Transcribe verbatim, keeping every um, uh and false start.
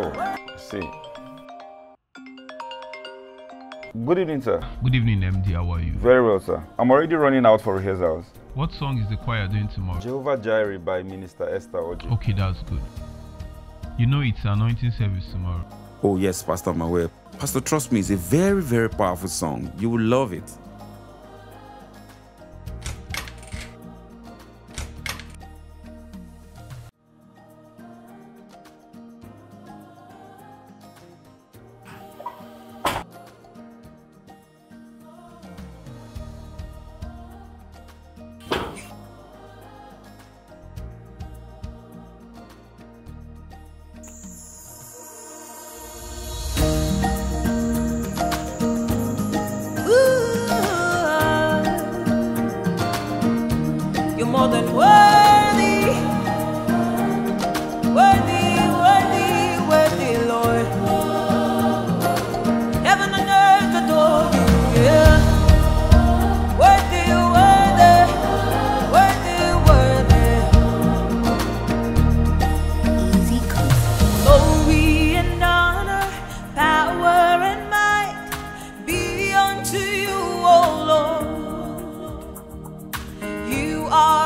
Oh, I see. Good evening, sir. Good evening, M D. How are you? Very well, sir. I'm already running out for rehearsals. What song is the choir doing tomorrow? Jehovah Jireh by Minister Esther Oji. Okay, that's good. You know it's anointing service tomorrow. Oh yes, Pastor Mawe. Pastor, trust me, it's a very, very powerful song. You will love it. More than worthy, worthy, worthy, worthy, Lord. Heaven and earth adore you, yeah. Worthy, worthy, worthy, worthy. Easy glory and honor, power and might be unto you, O Lord. You are